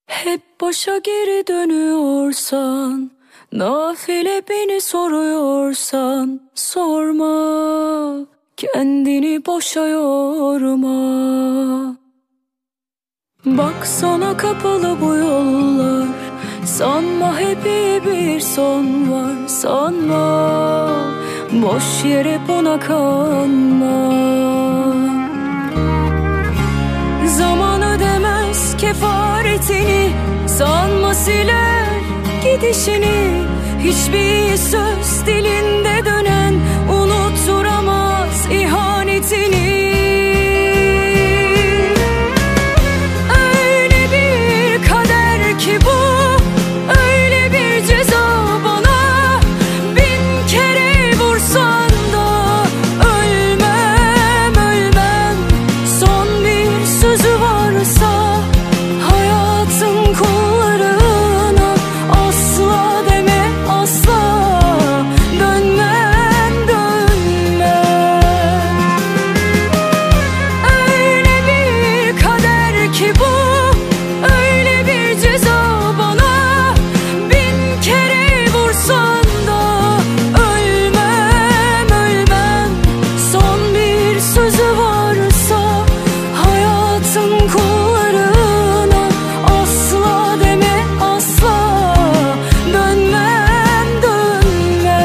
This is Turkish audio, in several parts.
Hep başa geri dönüyorsan, nafile beni soruyorsan, sorma, kendini boşa yorma. Baksana kapalı bu yollar, sanma hep iyi bir son var, sanma, boş yere buna kanma. Zaman ödemez kefaretini, sanma siler gidişini. Hiçbir söz dilinde dönen unutturamaz ihanetini. Öyle bir kader ki bu, öyle bir ceza bana. Bin kere vursan da ölmem, ölmem. Son bir sözü varsa hayatın kullarına, asla deme asla, dönmem dönmem. Öyle bir kader ki bu, öyle bir ceza bana. Bin kere vursan da ölmem, ölmem. Son bir sözü varsa hayatın kullarına, asla deme asla, dönmem dönmem.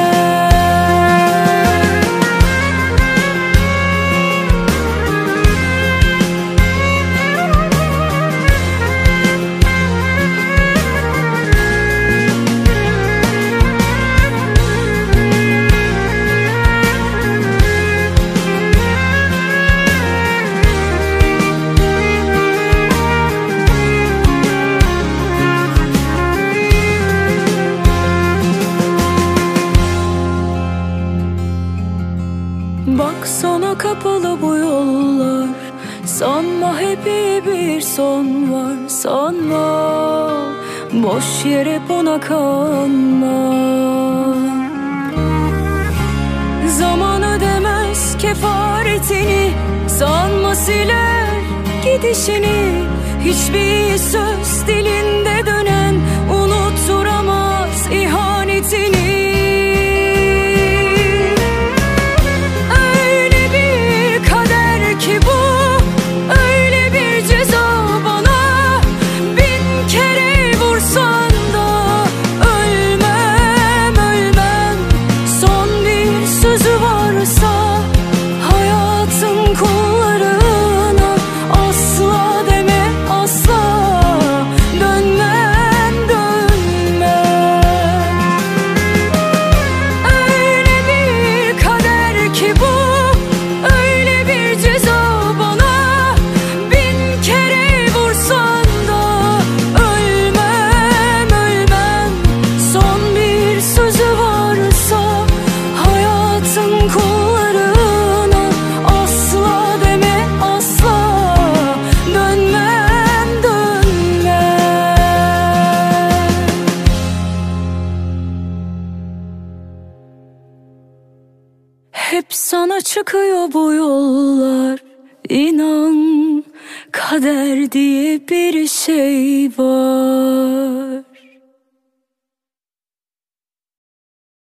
Baksana kapalı bu yollar, sanma hep iyi bir son var, sanma, boş yere buna kanma. Zaman ödemez kefaretini, sanma siler gidişini. Hiçbir söz dilinde dönen unutturamaz ihanetini. Öyle bir kader ki bu, öyle bir ceza bana. Bin kere vursan da ölmem, ölmem. Son bir sözü varsa hayatın kullarına, asla deme asla, dönmem dönmem. Öyle bir kader ki bu, öyle bir ceza bana. Bin kere vursan da ölmem, ölmem. Son bir sözü varsa hayatın kullarına, asla deme asla, dönmem dönmem. Hep sana çıkıyor bu yollar, inan, kader diye bir şey var.